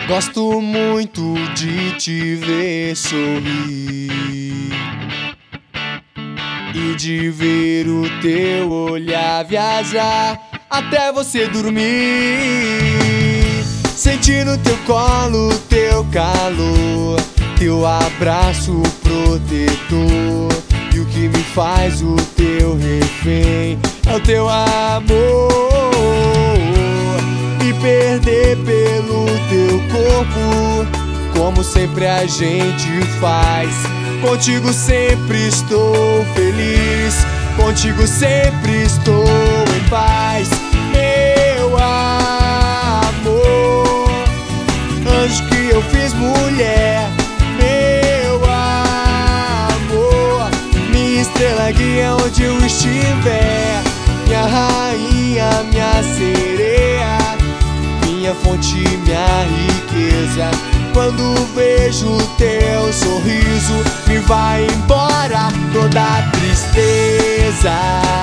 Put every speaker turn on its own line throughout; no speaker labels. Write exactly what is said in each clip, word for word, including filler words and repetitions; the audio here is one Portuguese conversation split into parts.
Gosto muito de te ver sorrir e de ver o teu olhar viajar até você dormir. Sentir no teu colo teu calor, teu abraço protetor. E o que me faz o teu refém é o teu amor. Me perder pelo teu corpo, como sempre a gente faz. Contigo sempre estou feliz, contigo sempre estou em paz. Meu amor, anjo que eu fiz mulher. Meu amor, minha estrela guia onde eu estiver. Minha rainha, minha sereia, minha fonte, minha riqueza. Quando vejo teu sorriso, me vai embora toda a tristeza.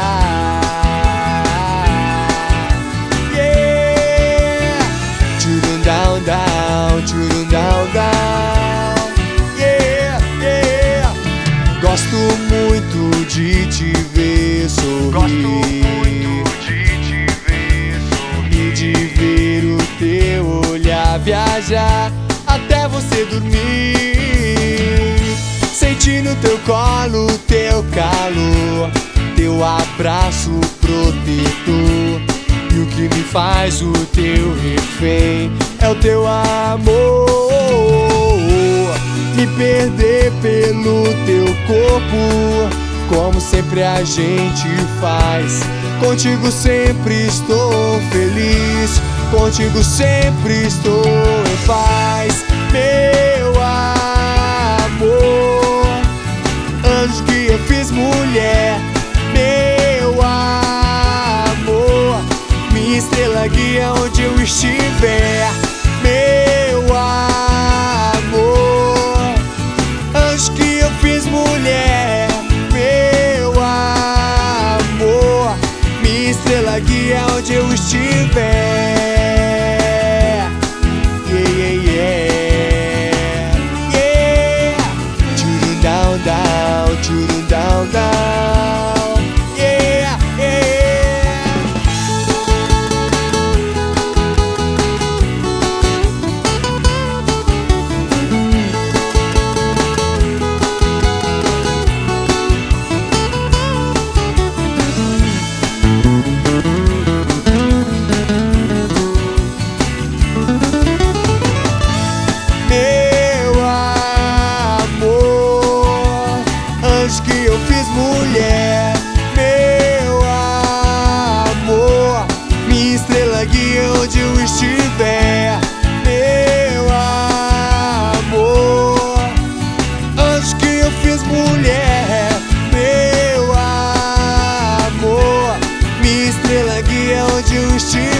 Yeah, churun down down, churun down down. Yeah, yeah. Gosto muito de te ver sorrir.
Gosto muito de te ver sorrir
e de ver o teu olhar viajar até você dormir. Sentir no teu colo teu calor, teu abraço protetor. E o que me faz o teu refém é o teu amor. Me perder pelo teu corpo, como sempre a gente faz. Contigo sempre estou feliz, contigo sempre estou em paz. Meu amor, anjo que eu fiz mulher. Meu amor, minha estrela guia onde eu estiver. Meu amor, anjo que eu fiz mulher. Meu amor, minha estrela guia onde eu estiver. Churun down down, yeah, yeah. Meu amor, anjo que eu fiz mulher. Meu amor, minha estrela guia onde eu estiver. Meu amor, anjo que eu fiz mulher. Meu amor, minha estrela guia onde eu estiver.